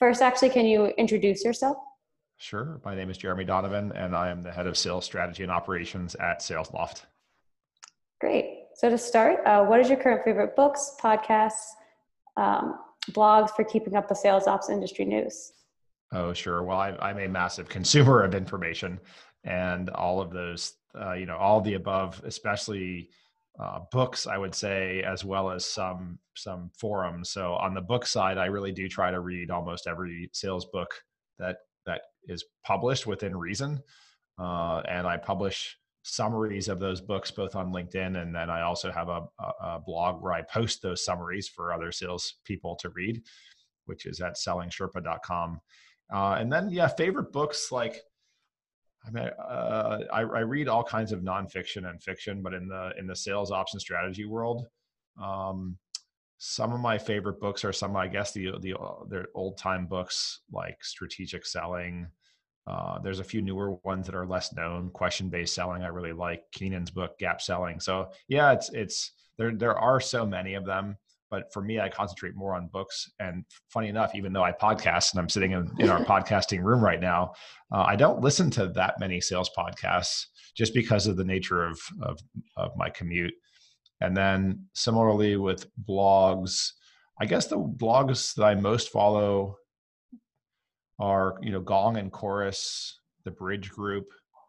first, actually, can you introduce yourself? Sure. My name is Jeremy Donovan, and I am the head of sales strategy and operations at SalesLoft. Great. So to start, what is your current favorite books, podcasts, blogs for keeping up with sales ops industry news? Oh, sure. Well, I'm a massive consumer of information, and all of those, all the above, especially books, I would say, as well as some forums. So on the book side, I really do try to read almost every sales book that is published within reason, and I publish summaries of those books both on LinkedIn, and then I also have a blog where I post those summaries for other sales people to read, which is at sellingsherpa.com. And then, yeah, favorite books, like, I read all kinds of nonfiction and fiction, but in the sales ops and strategy world, um, some of my favorite books are some, I guess, they're old time books like Strategic Selling. There's a few newer ones that are less known. Question based selling, I really like. Keenan's book, Gap Selling. So yeah, it's there are so many of them. But for me, I concentrate more on books. And funny enough, even though I podcast and I'm sitting in our podcasting room right now, I don't listen to that many sales podcasts just because of the nature of my commute. And then similarly with blogs, I guess the blogs that I most follow are, Gong and Chorus, the Bridge Group,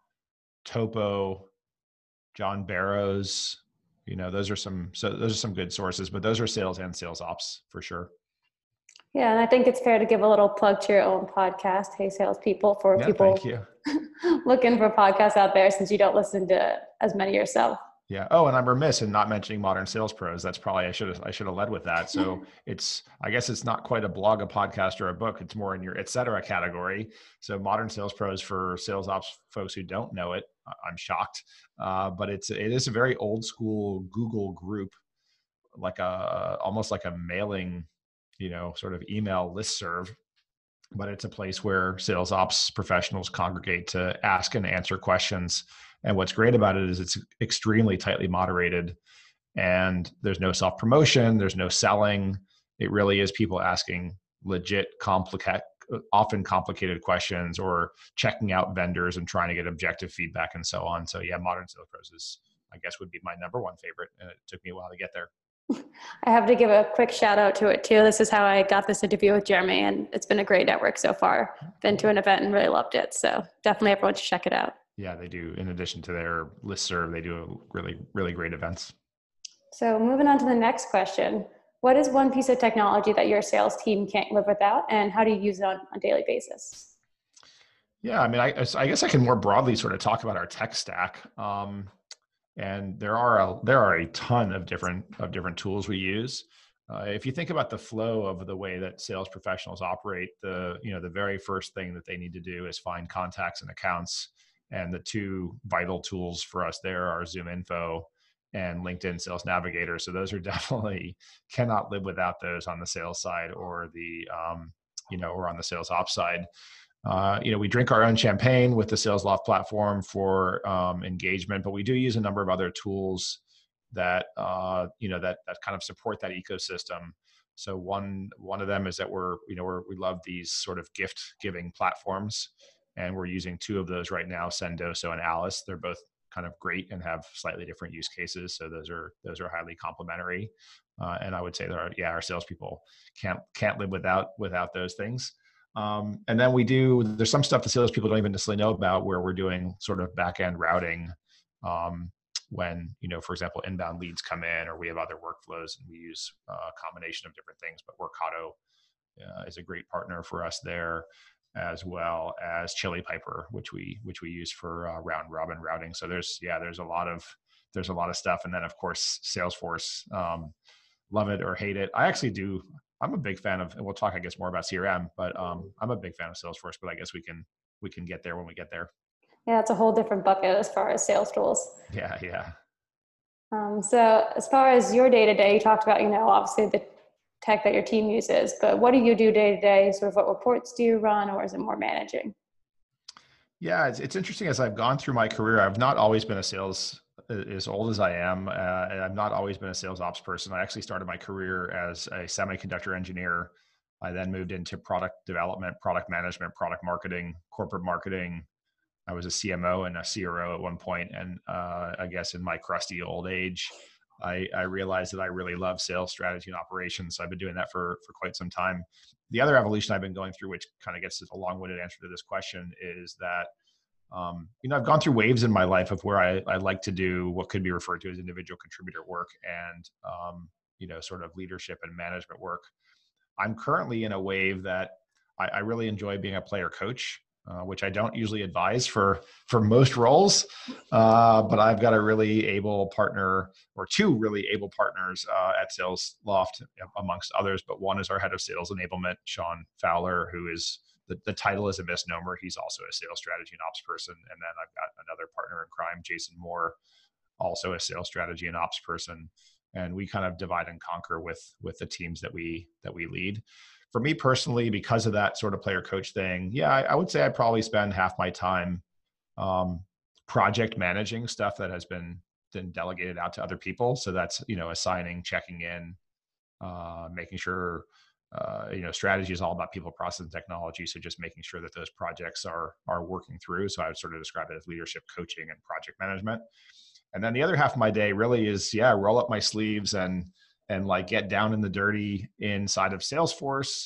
Topo, John Barrows. Those are some good sources, but those are sales and sales ops for sure. Yeah, and I think it's fair to give a little plug to your own podcast, Hey Salespeople, for Yeah, thank people you. looking for podcasts out there, since you don't listen to as many yourself. Yeah. Oh, and I'm remiss in not mentioning Modern Sales Pros. That's probably I should have led with that. So I guess it's not quite a blog, a podcast, or a book. It's more in your et cetera category. So Modern Sales Pros, for sales ops folks who don't know it, I'm shocked. But it is a very old school Google group, like almost like a mailing, sort of email listserv. But it's a place where sales ops professionals congregate to ask and answer questions. And what's great about it is it's extremely tightly moderated, and there's no self promotion, there's no selling. It really is people asking legit, often complicated questions, or checking out vendors and trying to get objective feedback and so on. So yeah, Modern Sales Pros I guess, would be my number one favorite, and it took me a while to get there. I have to give a quick shout out to it too. This is how I got this interview with Jeremy, and it's been a great network so far. Been to an event and really loved it. So definitely everyone should check it out. Yeah, they do. In addition to their listserv, they do really, really great events. So moving on to the next question. What is one piece of technology that your sales team can't live without, and how do you use it on a daily basis? Yeah, I mean, I guess I can more broadly sort of talk about our tech stack. And there are a ton of different tools we use. If you think about the flow of the way that sales professionals operate, the very first thing that they need to do is find contacts and accounts. And the two vital tools for us there are Zoom Info and LinkedIn Sales Navigator. So those are definitely, cannot live without those on the sales side, or or on the sales ops side. We drink our own champagne with the SalesLoft platform for engagement, but we do use a number of other tools that that kind of support that ecosystem. So one of them is that we love these sort of gift giving platforms, and we're using two of those right now, Sendoso and Alice. They're both kind of great and have slightly different use cases. So those are highly complementary, and I would say that our salespeople can't live without those things. And then there's some stuff the salespeople don't even necessarily know about, where we're doing sort of back end routing, when, for example, inbound leads come in, or we have other workflows, and we use a combination of different things. But Workato is a great partner for us there, as well as Chili Piper, which we use for round robin routing. So there's a lot of stuff. And then of course, Salesforce, love it or hate it. I'm a big fan of, and we'll talk, I guess, more about CRM, but I'm a big fan of Salesforce, but I guess we can get there when we get there. Yeah, it's a whole different bucket as far as sales tools. Yeah. Yeah. So as far as your day-to-day, you talked about, obviously the tech that your team uses, but what do you do day-to-day? Sort of what reports do you run, or is it more managing? Yeah, it's interesting. As I've gone through my career, I've not always been as old as I am, and I've not always been a sales ops person. I actually started my career as a semiconductor engineer I then moved into product development, product management, product marketing, corporate marketing. I was a CMO and a CRO at one point, and I guess in my crusty old age, I realized that I really love sales strategy and operations. So I've been doing that for quite some time. The other evolution I've been going through, which kind of gets a long-winded answer to this question, is that I've gone through waves in my life of where I like to do what could be referred to as individual contributor work and sort of leadership and management work. I'm currently in a wave that I really enjoy being a player coach, which I don't usually advise for most roles. But I've got a really able partner, or two really able partners at Sales Loft, amongst others. But one is our head of sales enablement, Sean Fowler, who is the title is a misnomer. He's also a sales strategy and ops person. And then I've got another partner in crime, Jason Moore, also a sales strategy and ops person. And we kind of divide and conquer with the teams that we lead. For me personally, because of that sort of player coach thing, yeah, I would say I probably spend half my time project managing stuff that has been then delegated out to other people. So that's, assigning, checking in, making sure, strategy is all about people, process, and technology. So just making sure that those projects are working through. So I would sort of describe it as leadership coaching and project management. And then the other half of my day really is, roll up my sleeves and like get down in the dirty inside of Salesforce.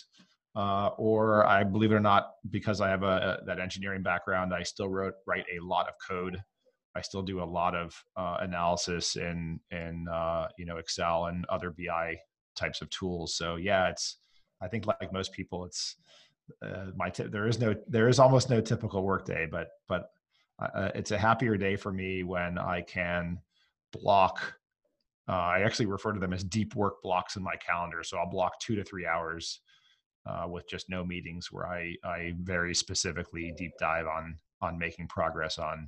Or I, believe it or not, because I have that engineering background, I still write a lot of code. I still do a lot of analysis in Excel and other BI types of tools. So yeah, I think like most people, it's there is almost no typical workday, but it's a happier day for me when I can block. I actually refer to them as deep work blocks in my calendar. So I'll block 2 to 3 hours with just no meetings, where I very specifically deep dive on making progress on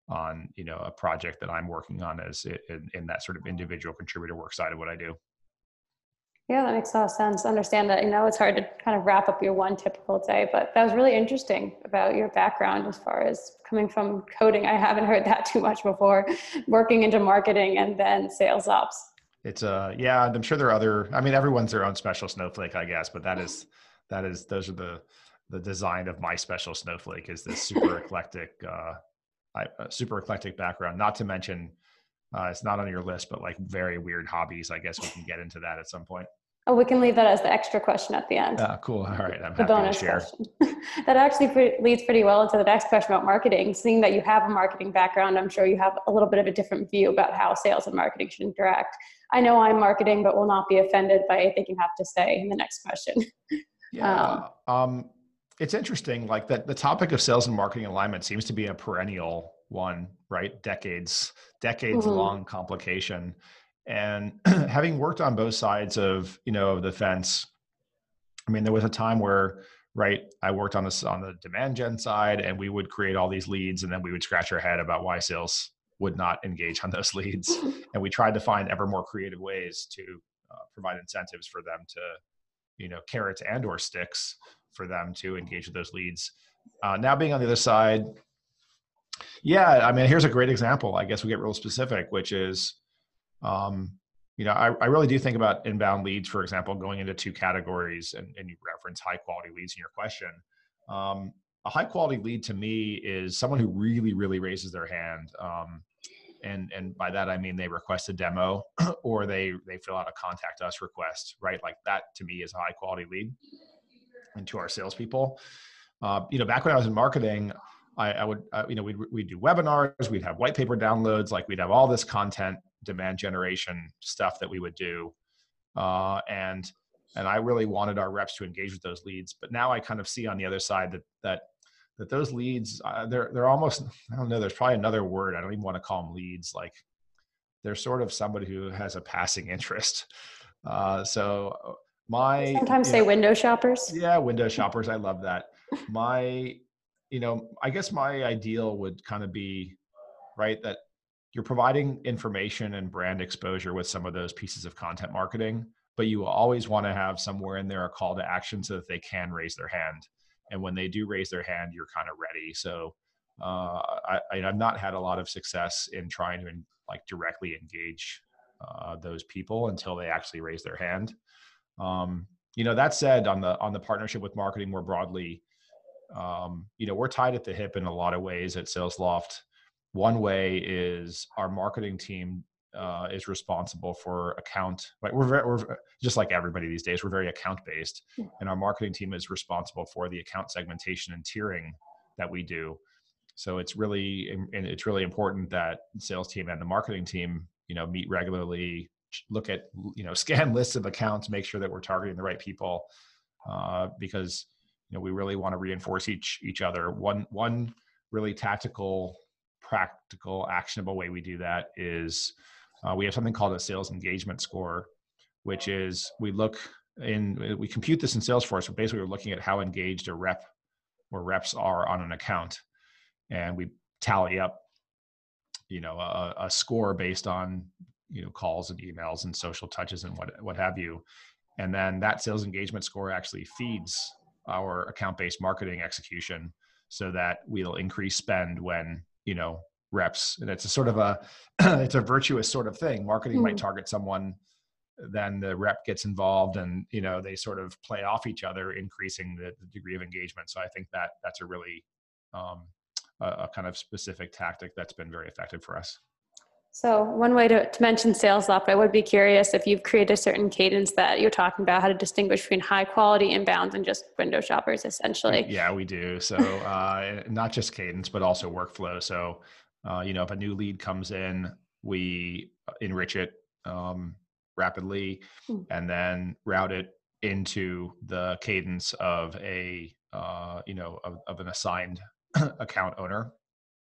a project that I'm working on as in that sort of individual contributor work side of what I do. Yeah, that makes a lot of sense. Understand that, it's hard to kind of wrap up your one typical day, but that was really interesting about your background as far as coming from coding. I haven't heard that too much before, working into marketing and then sales ops. It's yeah, I'm sure there are other, I mean, everyone's their own special snowflake, I guess, but those are the design of my special snowflake, is this super eclectic, super eclectic background, not to mention, it's not on your list, but like very weird hobbies. I guess we can get into that at some point. Oh, we can leave that as the extra question at the end. Cool. All right. I'm The happy to bonus share. question. That actually leads pretty well into the next question about marketing. Seeing that you have a marketing background, I'm sure you have a little bit of a different view about how sales and marketing should interact. I know I'm marketing, but will not be offended by anything you have to say in the next question. Yeah. It's interesting, like that the topic of sales and marketing alignment seems to be a perennial one, right? Decades long complication. And having worked on both sides of, the fence, I mean, there was a time where, right, I worked on the demand gen side, and we would create all these leads, and then we would scratch our head about why sales would not engage on those leads. And we tried to find ever more creative ways to provide incentives for them to, carrots and or sticks for them to engage with those leads. Now being on the other side, yeah, I mean, here's a great example. I guess we get real specific, which is, I really do think about inbound leads, for example, going into two categories, and you reference high quality leads in your question. A high quality lead to me is someone who really, really raises their hand. And by that, I mean, they request a demo or they fill out a contact us request, right? Like that to me is a high quality lead. And to our salespeople, back when I was in marketing, I would, we'd do webinars, we'd have white paper downloads, like we'd have all this content, demand generation stuff that we would do. And I really wanted our reps to engage with those leads. But now I kind of see on the other side that those leads, they're almost, I don't know, there's probably another word. I don't even want to call them leads. Like they're sort of somebody who has a passing interest. Sometimes say window shoppers. Yeah, window shoppers. I love that. I guess my ideal would kind of be, right, that you're providing information and brand exposure with some of those pieces of content marketing, but you always want to have somewhere in there a call to action so that they can raise their hand. And when they do raise their hand, you're kind of ready. So I've not had a lot of success in trying to like directly engage those people until they actually raise their hand. That said, on the partnership with marketing more broadly, we're tied at the hip in a lot of ways at SalesLoft. One way is our marketing team is responsible for account. Like we're just like everybody these days. We're very account based, and our marketing team is responsible for the account segmentation and tiering that we do. So it's really important that the sales team and the marketing team, meet regularly, look at, scan lists of accounts, make sure that we're targeting the right people, because we really want to reinforce each other. One really tactical, practical, actionable way we do that is we have something called a sales engagement score, which is we compute this in Salesforce. But basically, we're looking at how engaged a rep or reps are on an account, and we tally up, a score based on calls and emails and social touches and what have you. And then that sales engagement score actually feeds our account-based marketing execution, so that we'll increase spend when, reps, and it's a sort of it's a virtuous sort of thing. Marketing might target someone, then the rep gets involved, and, they sort of play off each other, increasing the degree of engagement. So I think that's a really, a kind of specific tactic that's been very effective for us. So one way to mention SalesLoft, I would be curious if you've created a certain cadence that you're talking about, how to distinguish between high quality inbounds and just window shoppers, essentially. Yeah, we do. So not just cadence, but also workflow. So, if a new lead comes in, we enrich it rapidly and then route it into the cadence of of an assigned account owner.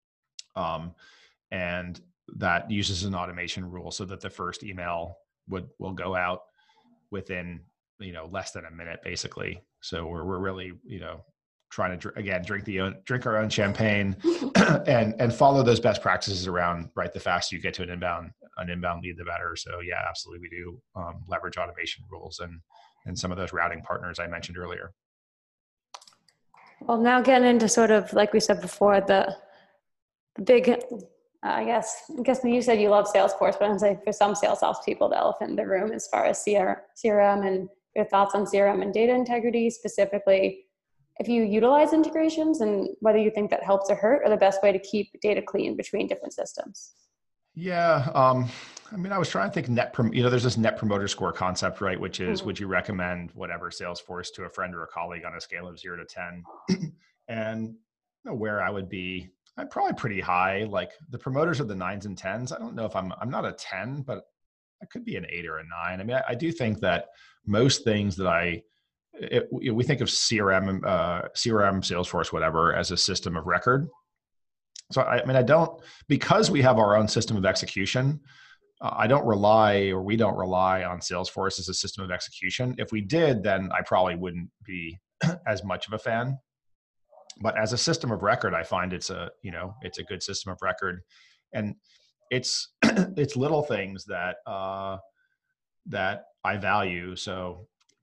And that uses an automation rule so that the first email will go out within, less than a minute, basically. So we're really, trying to, again, drink our own champagne and follow those best practices around, right? The faster you get to an inbound lead, the better. So yeah, absolutely. We do leverage automation rules and some of those routing partners I mentioned earlier. Well, now getting into sort of, like we said before, the big, I guess you said you love Salesforce, but I'm saying for some SalesOps people, the elephant in the room as far as CRM, and your thoughts on CRM and data integrity, specifically if you utilize integrations, and whether you think that helps or hurt, or the best way to keep data clean between different systems. Yeah. I was trying to think there's this net promoter score concept, right? Which is, would you recommend whatever Salesforce to a friend or a colleague on a scale of 0 to 10? And where I would be, I'm probably pretty high. Like the promoters are the 9s and 10s. I don't know if I'm not a 10, but I could be an 8 or a 9. I mean, I do think that most things that we think of CRM, Salesforce, whatever, as a system of record. So, because we have our own system of execution, we don't rely on Salesforce as a system of execution. If we did, then I probably wouldn't be as much of a fan. But as a system of record, I find it's a good system of record, and it's little things that I value. So,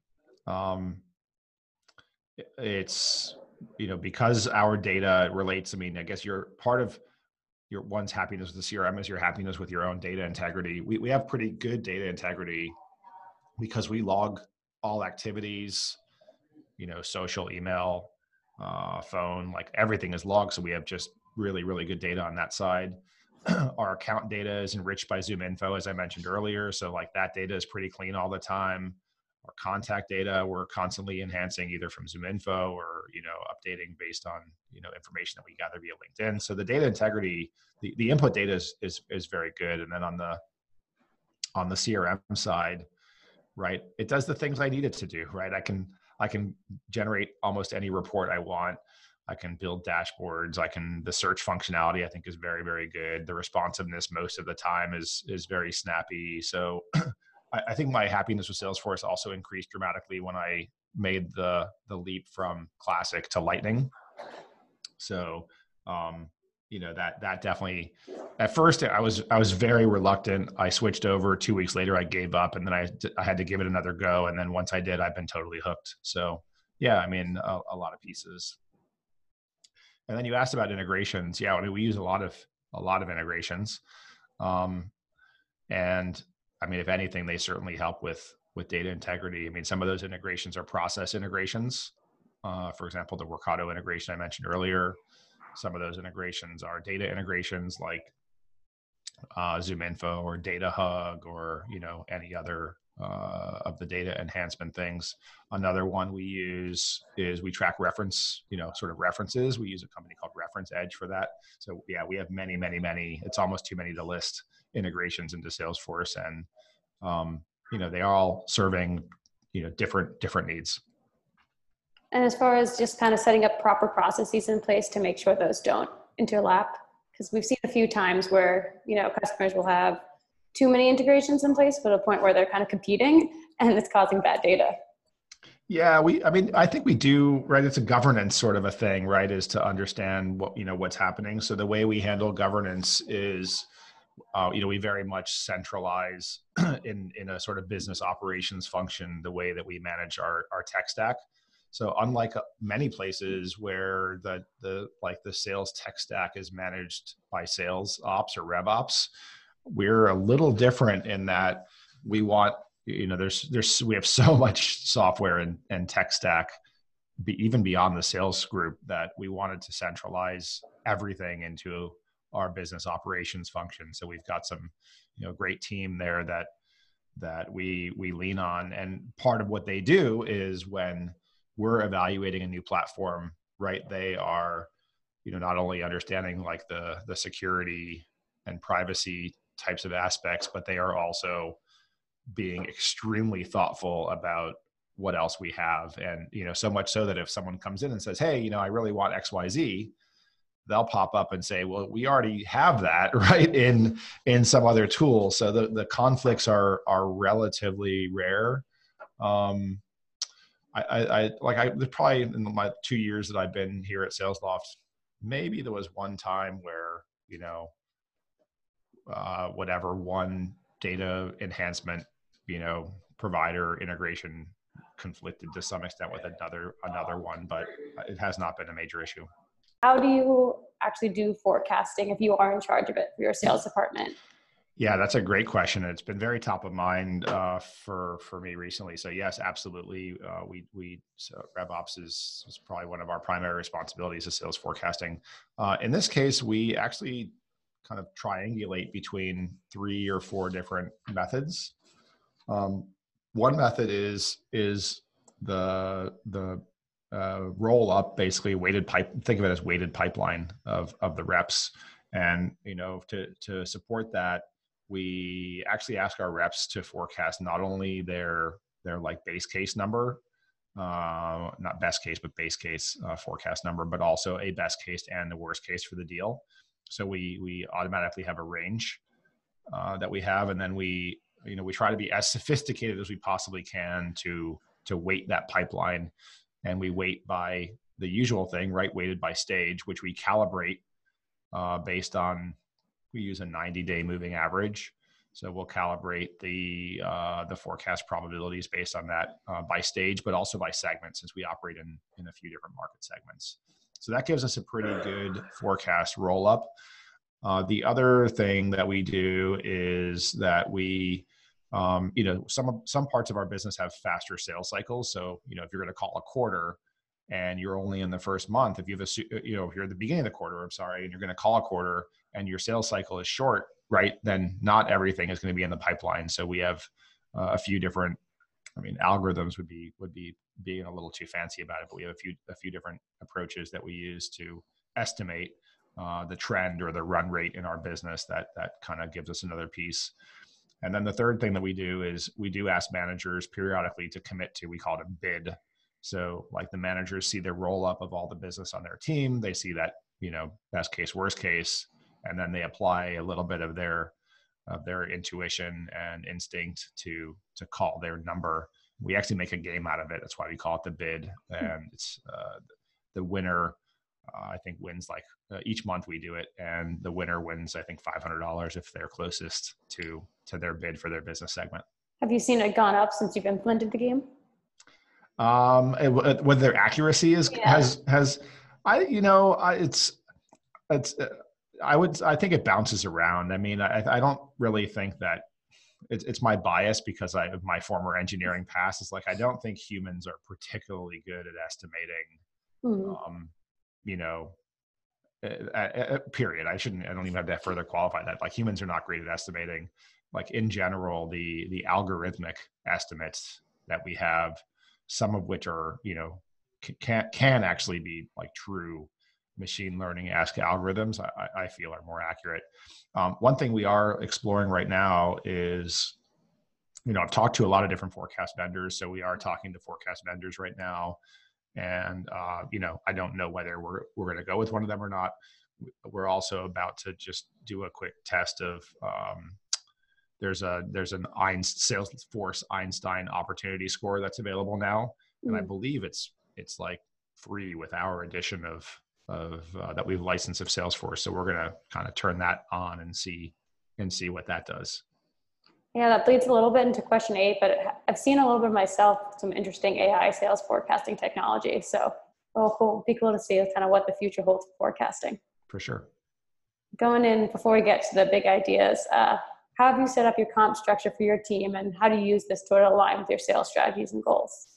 it's because our data relates. I guess you're part of your one's happiness with the CRM is your happiness with your own data integrity. We have pretty good data integrity because we log all activities, social, email, phone, like everything is logged. So we have just really, really good data on that side. Our account data is enriched by ZoomInfo, as I mentioned earlier. So like that data is pretty clean all the time. Our contact data, we're constantly enhancing either from ZoomInfo or, updating based on, information that we gather via LinkedIn. So the data integrity, the input data is very good. And then on the CRM side, right, it does the things I need it to do, right? I can generate almost any report I want. I can build dashboards. The search functionality I think is very, very good. The responsiveness most of the time is very snappy. So I think my happiness with Salesforce also increased dramatically when I made the leap from Classic to Lightning. So, that definitely, at first I was very reluctant. I switched over. 2 weeks later, I gave up, and then I had to give it another go. And then once I did, I've been totally hooked. So yeah, a lot of pieces. And then you asked about integrations. Yeah, we use a lot of integrations. And if anything, they certainly help with with data integrity. I mean, some of those integrations are process integrations. For example, the Workato integration I mentioned earlier. Some of those integrations are data integrations like ZoomInfo or DataHug or any other of the data enhancement things. Another one we use is we track reference, sort of references. We use a company called Reference Edge for that. So yeah, we have many, many, many. It's almost too many to list integrations into Salesforce, and they are all serving different needs. And as far as just kind of setting up proper processes in place to make sure those don't interlap, because we've seen a few times where, customers will have too many integrations in place, but a point where they're kind of competing and it's causing bad data. Yeah, I think we do, right? It's a governance sort of a thing, right? Is to understand what's happening. So the way we handle governance is, we very much centralize in a sort of business operations function, the way that we manage our tech stack. So unlike many places where the sales tech stack is managed by sales ops or rev ops, we're a little different in that we want, we have so much software and tech stack, even beyond the sales group, that we wanted to centralize everything into our business operations function. So we've got some, great team there that we lean on. And part of what they do is when we're evaluating a new platform, right, they are, not only understanding like the security and privacy types of aspects, but they are also being extremely thoughtful about what else we have. And, so much so that if someone comes in and says, hey, I really want XYZ, they'll pop up and say, well, we already have that, right, in some other tool. So the conflicts are relatively rare. There's probably in my 2 years that I've been here at SalesLoft, maybe there was one time where, whatever one data enhancement, provider integration conflicted to some extent with another one, but it has not been a major issue. How do you actually do forecasting if you are in charge of it for your sales department? Yeah, that's a great question. It's been very top of mind for me recently. So yes, absolutely. So RevOps is probably one of our primary responsibilities is sales forecasting. In this case, we actually kind of triangulate between 3 or 4 different methods. One method is the roll up, basically weighted pipe. Think of it as weighted pipeline of the reps, and to support that, we actually ask our reps to forecast not only their like base case number, not best case, but base case forecast number, but also a best case and the worst case for the deal. So we automatically have a range that we have, and then we try to be as sophisticated as we possibly can to weight that pipeline, and we weight by the usual thing, right? Weighted by stage, which we calibrate based on. We use a 90-day moving average. So we'll calibrate the forecast probabilities based on that by stage, but also by segment, since we operate in a few different market segments. So that gives us a pretty good forecast roll up. The other thing that we do is that we, some parts of our business have faster sales cycles. So, if you're going to call a quarter and you're only in the first month, if you have if you're at the beginning of the quarter, and you're going to call a quarter and your sales cycle is short, right, then not everything is going to be in the pipeline. So we have a few different, algorithms would be being a little too fancy about it, but we have a few different approaches that we use to estimate the trend or the run rate in our business. That kind of gives us another piece. And then the third thing that we do is we do ask managers periodically to commit to, we call it a bid. So like the managers see their roll up of all the business on their team. They see that, best case, worst case, and then they apply a little bit of their intuition and instinct to call their number. We actually make a game out of it. That's why we call it the bid. And it's the winner, I think, wins each month we do it. And the winner wins, I think, $500 if they're closest to their bid for their business segment. Have you seen it gone up since you've implemented the game? Whether their accuracy I think it bounces around. I don't really think that it's my bias because of my former engineering past. It's like, I don't think humans are particularly good at estimating, Mhm. you know, period. I don't even have to further qualify that. Like, humans are not great at estimating. Like, in general, the algorithmic estimates that we have, some of which are, can actually be like true machine learning-esque algorithms, I feel are more accurate. One thing we are exploring right now is, I've talked to a lot of different forecast vendors. So we are talking to forecast vendors right now. And, I don't know whether we're going to go with one of them or not. We're also about to just do a quick test of, there's an Salesforce Einstein opportunity score that's available now. And I Mhm. believe it's like free with our edition of that we've licensed of Salesforce. So we're going to kind of turn that on and see what that does. Yeah, that leads a little bit into question 8, but I've seen a little bit myself, some interesting AI sales forecasting technology. So, oh, cool. Be cool to see kind of what the future holds for forecasting. For sure. Going in, before we get to the big ideas, how have you set up your comp structure for your team, and how do you use this to align with your sales strategies and goals?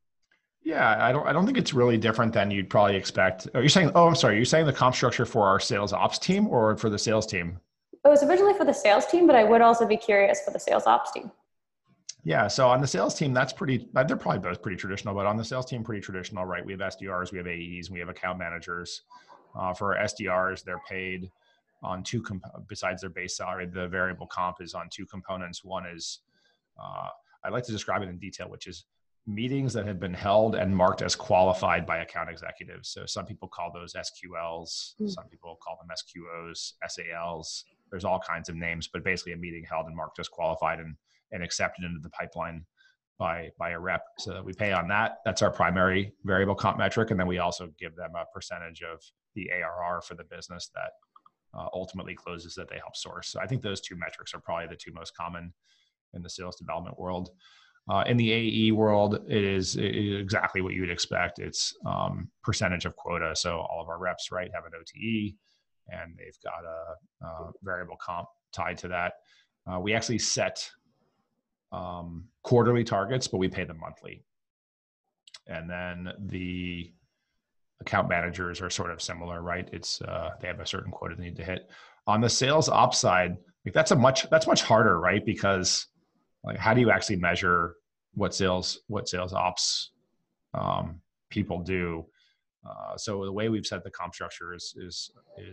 Yeah, I don't think it's really different than you'd probably expect. Are you saying, oh, I'm sorry, you're saying the comp structure for our sales ops team or for the sales team? It was originally for the sales team, but I would also be curious for the sales ops team. Yeah, so on the sales team, they're probably both pretty traditional, but on the sales team, pretty traditional, right? We have SDRs, we have AEs, we have account managers. For our SDRs, they're paid on besides their base salary, the variable comp is on two components. One is, I like to describe it in detail, which is meetings that have been held and marked as qualified by account executives. So some people call those SQLs, some people call them SQOs, SALs. There's all kinds of names, but basically a meeting held and marked as qualified and accepted into the pipeline by a rep. So we pay on that. That's our primary variable comp metric. And then we also give them a percentage of the ARR for the business that ultimately closes that they help source. So I think those two metrics are probably the two most common in the sales development world. In the AE world, it is exactly what you would expect. It's percentage of quota. So all of our reps, right, have an OTE, and they've got a variable comp tied to that. We actually set quarterly targets, but we pay them monthly. And then the account managers are sort of similar, right? It's they have a certain quota they need to hit. On the sales ops side, like that's much harder, right? Because like, how do you actually measure what sales ops people do? So the way we've set the comp structure is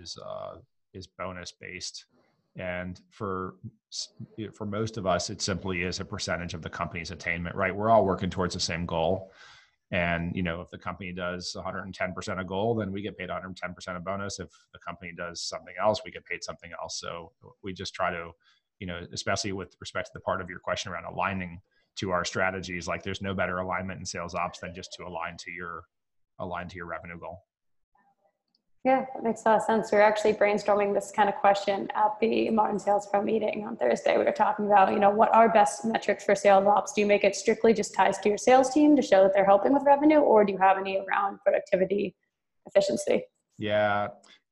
bonus based, and for most of us, it simply is a percentage of the company's attainment. Right, we're all working towards the same goal. And, if the company does 110% of goal, then we get paid 110% of bonus. If the company does something else, we get paid something else. So we just try to, especially with respect to the part of your question around aligning to our strategies, like there's no better alignment in sales ops than just to align to your revenue goal. Yeah, that makes a lot of sense. We were actually brainstorming this kind of question at the Modern Sales Pro meeting on Thursday. We were talking about, what are best metrics for sales ops? Do you make it strictly just ties to your sales team to show that they're helping with revenue, or do you have any around productivity, efficiency? Yeah,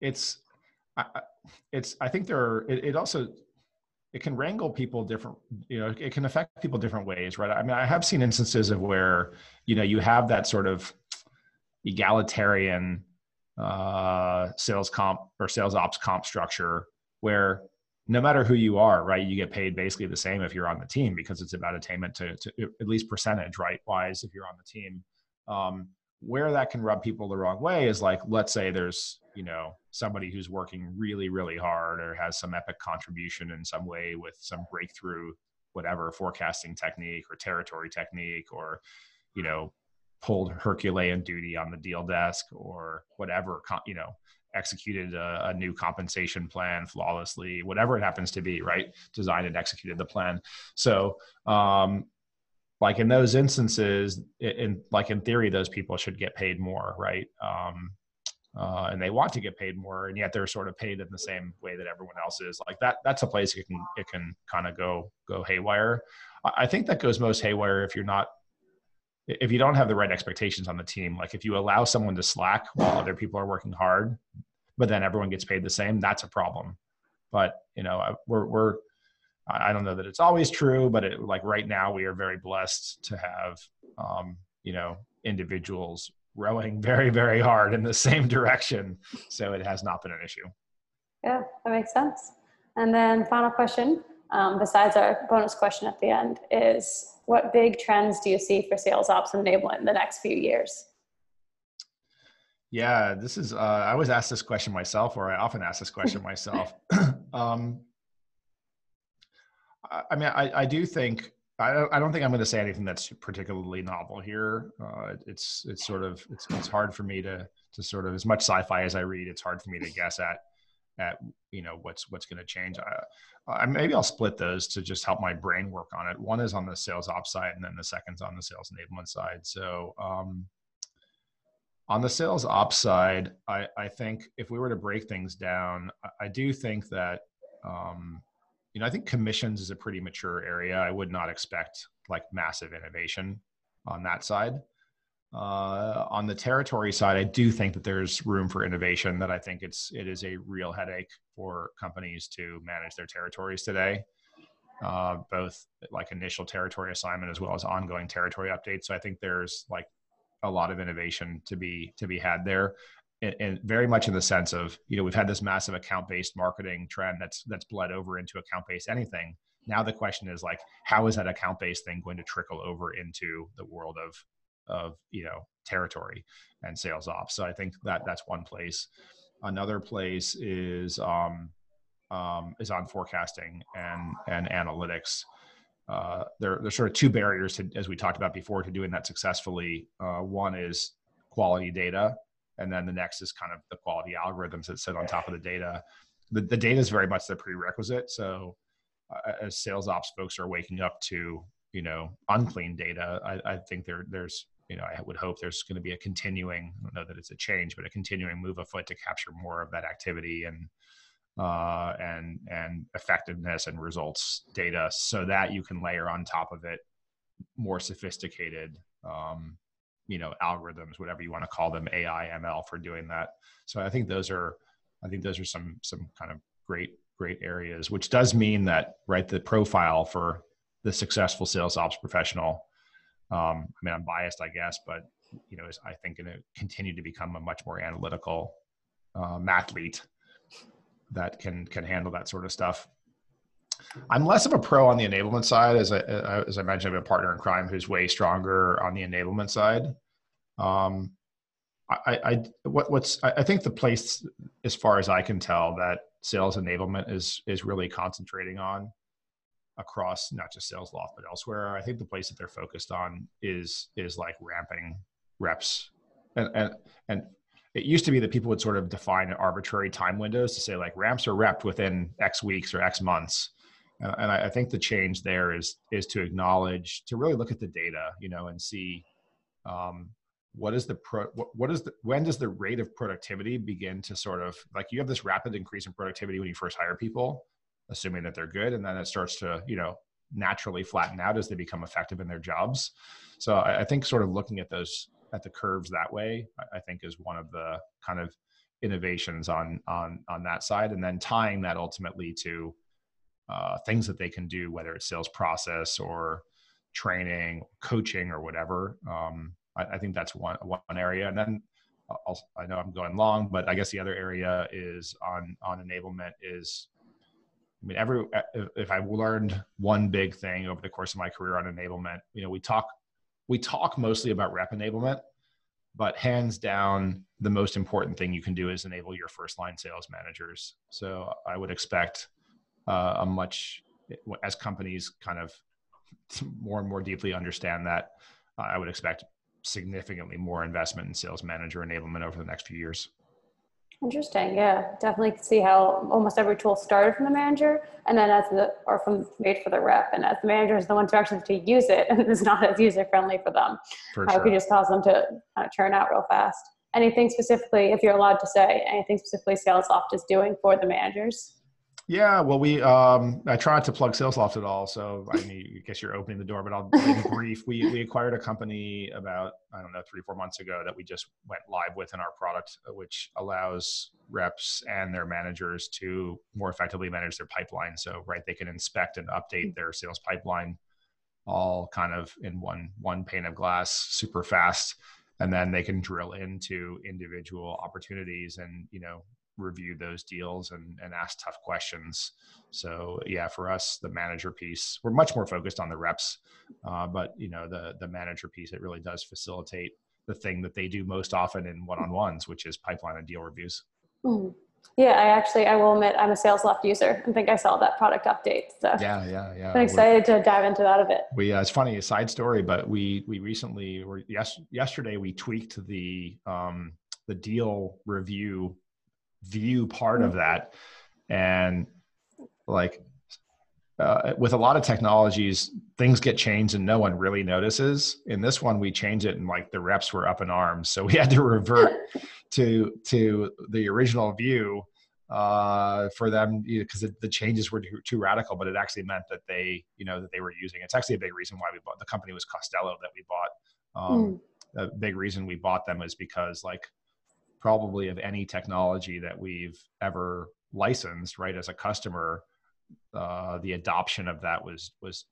I think it can wrangle people different, it can affect people different ways, right? I mean, I have seen instances of where, you have that sort of egalitarian sales comp or sales ops comp structure where no matter who you are, right, you get paid basically the same if you're on the team, because it's about attainment to at least percentage, right, wise, if you're on the team. Where that can rub people the wrong way is like, let's say there's, somebody who's working really, really hard or has some epic contribution in some way with some breakthrough, whatever, forecasting technique or territory technique, or, pulled Herculean duty on the deal desk or whatever, executed a new compensation plan flawlessly, whatever it happens to be, right? Designed and executed the plan. So, like in those instances, in theory, those people should get paid more, right? And they want to get paid more, and yet they're sort of paid in the same way that everyone else is. Like that's a place it can kind of go haywire. I think that goes most haywire if you don't have the right expectations on the team. Like if you allow someone to slack while other people are working hard, but then everyone gets paid the same, that's a problem. But I don't know that it's always true, but like right now we are very blessed to have, individuals rowing very, very hard in the same direction. So it has not been an issue. Yeah, that makes sense. And then final question, besides our bonus question at the end, is what big trends do you see for sales ops and enablement in the next few years? Yeah, this is, I always ask this question myself, or I often ask this question myself. I do think, I don't think I'm going to say anything that's particularly novel here. It's hard for me to sort of, as much sci-fi as I read, it's hard for me to guess at what's going to change. Maybe I'll split those to just help my brain work on it. One is on the sales ops side, and then the second's on the sales enablement side. So on the sales ops side, I think if we were to break things down, I do think that I think commissions is a pretty mature area. I would not expect like massive innovation on that side. On the territory side, I do think that there's room for innovation. That I think it is a real headache for companies to manage their territories today, both like initial territory assignment as well as ongoing territory updates. So I think there's like a lot of innovation to be had there. And very much in the sense of, we've had this massive account-based marketing trend that's bled over into account-based anything. Now the question is like, how is that account-based thing going to trickle over into the world of territory and sales ops? So I think that's one place. Another place is on forecasting and analytics. There's sort of two barriers to, as we talked about before, to doing that successfully. One is quality data. And then the next is kind of the quality algorithms that sit on top of the data. The data is very much the prerequisite. So as sales ops folks are waking up to, unclean data, I think there's, I would hope there's going to be a continuing, I don't know that it's a change, but a continuing move afoot to capture more of that activity and effectiveness and results data, so that you can layer on top of it more sophisticated algorithms, whatever you want to call them, AI, ML, for doing that. So I think those are some kind of great areas, which does mean that, right, the profile for the successful sales ops professional, I'm biased, I guess, but is, I think, going to continue to become a much more analytical mathlete that can handle that sort of stuff. I'm less of a pro on the enablement side. As I mentioned, I have a partner in crime who's way stronger on the enablement side. I think the place, as far as I can tell, that sales enablement is really concentrating on across not just SalesLoft but elsewhere. I think the place that they're focused on is like ramping reps, and it used to be that people would sort of define arbitrary time windows to say like ramps are repped within X weeks or X months. And I think the change there is to acknowledge, to really look at the data, and see when does the rate of productivity begin to sort of, like, you have this rapid increase in productivity when you first hire people, assuming that they're good, and then it starts to naturally flatten out as they become effective in their jobs. So I think sort of looking at the curves that way, I think is one of the kind of innovations on that side, and then tying that ultimately to things that they can do, whether it's sales process or training, coaching, or whatever. I think that's one area. And then I know I'm going long, but I guess the other area is on enablement is, if I've learned one big thing over the course of my career on enablement, we talk mostly about rep enablement, but hands down, the most important thing you can do is enable your first line sales managers. So I would expect as companies kind of more and more deeply understand that, I would expect significantly more investment in sales manager enablement over the next few years. Interesting. Yeah, definitely can see how almost every tool started from the manager and then made for the rep. And as the manager is the one to actually have to use it, and it's not as user friendly for them. For sure. It could just cause them to kind of churn out real fast. Anything specifically, if you're allowed to say, anything specifically SalesLoft is doing for the managers? Yeah, well, I tried to plug SalesLoft at all, so I mean, I guess you're opening the door, but I'll maybe brief. We acquired a company about, I don't know, 3 or 4 months ago that we just went live with in our product, which allows reps and their managers to more effectively manage their pipeline. So, right, they can inspect and update their sales pipeline all kind of in one pane of glass, super fast, and then they can drill into individual opportunities and review those deals and ask tough questions. So yeah, for us, the manager piece, we're much more focused on the reps, but the manager piece, it really does facilitate the thing that they do most often in one-on-ones, which is pipeline and deal reviews. Mhm. Yeah, I will admit I'm a SalesLoft user. I think I saw that product update. So Yeah. I'm excited to dive into that a bit. It's funny, a side story, but we recently, yesterday we tweaked the deal review view part of that, and like with a lot of technologies, things get changed and no one really notices. In this one, we changed it and like the reps were up in arms, so we had to revert to the original view for them, because the changes were too radical. But it actually meant that they were using. It's actually a big reason why we bought the company was Costello that we bought. A big reason we bought them is because like probably of any technology that we've ever licensed, right, as a customer, the adoption of that was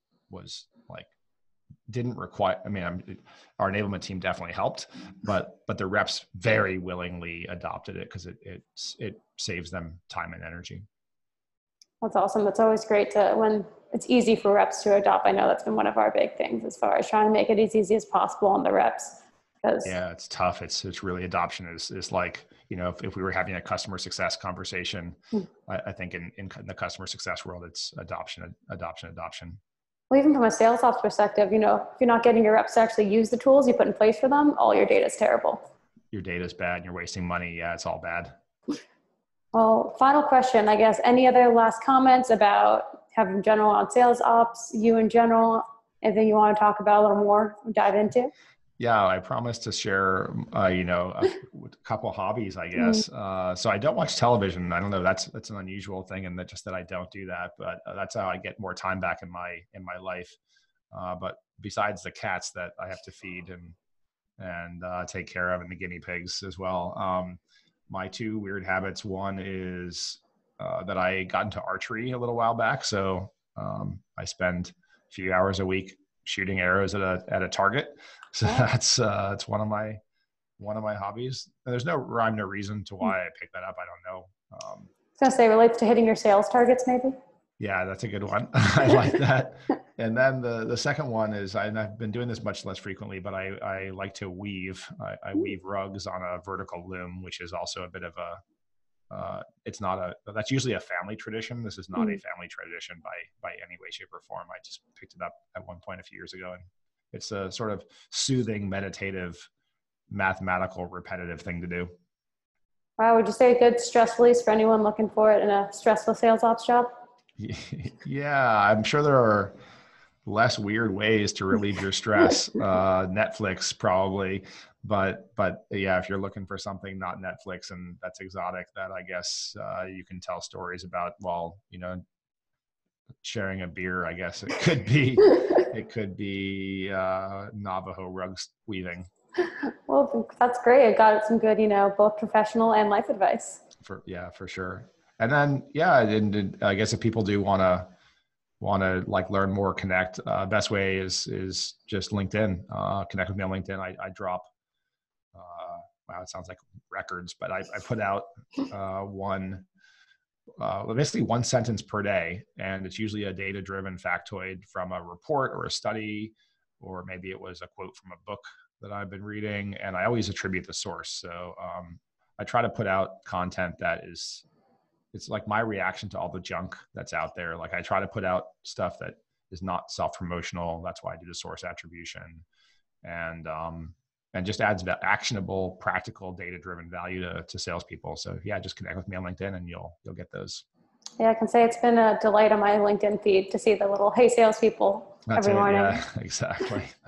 like didn't require. I mean, our enablement team definitely helped, but the reps very willingly adopted it because it saves them time and energy. That's awesome. It's always great when it's easy for reps to adopt. I know that's been one of our big things as far as trying to make it as easy as possible on the reps. Yeah, it's tough. It's really adoption is like, if we were having a customer success conversation, I think in the customer success world, it's adoption. Well, even from a sales ops perspective, if you're not getting your reps to actually use the tools you put in place for them, all your data is terrible. Your data is bad and you're wasting money. Yeah, it's all bad. Well, final question, I guess. Any other last comments about having general on sales ops, you in general, anything you want to talk about a little more, dive into? Yeah, I promised to share, a couple hobbies, I guess. So I don't watch television. I don't know. That's an unusual thing, and that I don't do that. But that's how I get more time back in my life. But besides the cats that I have to feed and take care of, and the guinea pigs as well, my two weird habits. One is that I got into archery a little while back. So I spend a few hours a week shooting arrows at a target. So that's one of my hobbies. And there's no rhyme, no reason to why I picked that up. I don't know. I was going to say, relates to hitting your sales targets, maybe? Yeah, that's a good one. I like that. And then the second one is, I've been doing this much less frequently, but I like to weave. I weave rugs on a vertical loom, which is also a bit of that's usually a family tradition. This is not a family tradition by any way, shape, or form. I just picked it up at one point a few years ago, and it's a sort of soothing, meditative, mathematical, repetitive thing to do. Wow, would you say a good stress release for anyone looking for it in a stressful sales ops job? Yeah, I'm sure there are less weird ways to relieve your stress. Netflix probably, but yeah, if you're looking for something not Netflix and that's exotic, that I guess you can tell stories about. Well, sharing a beer. I guess it could be Navajo rugs weaving. Well, that's great. I got some good, both professional and life advice. For sure. And then, yeah, and I guess if people do want to like learn more, connect, best way is just LinkedIn. Connect with me on LinkedIn. I drop, wow, it sounds like records, but I put out basically one sentence per day, and it's usually a data-driven factoid from a report or a study, or maybe it was a quote from a book that I've been reading, and I always attribute the source. So I try to put out content it's like my reaction to all the junk that's out there. Like I try to put out stuff that is not self-promotional. That's why I do the source attribution, and just adds actionable, practical, data-driven value to salespeople. So yeah, just connect with me on LinkedIn and you'll get those. Yeah, I can say it's been a delight on my LinkedIn feed to see the little "Hey salespeople" every morning. Yeah, exactly.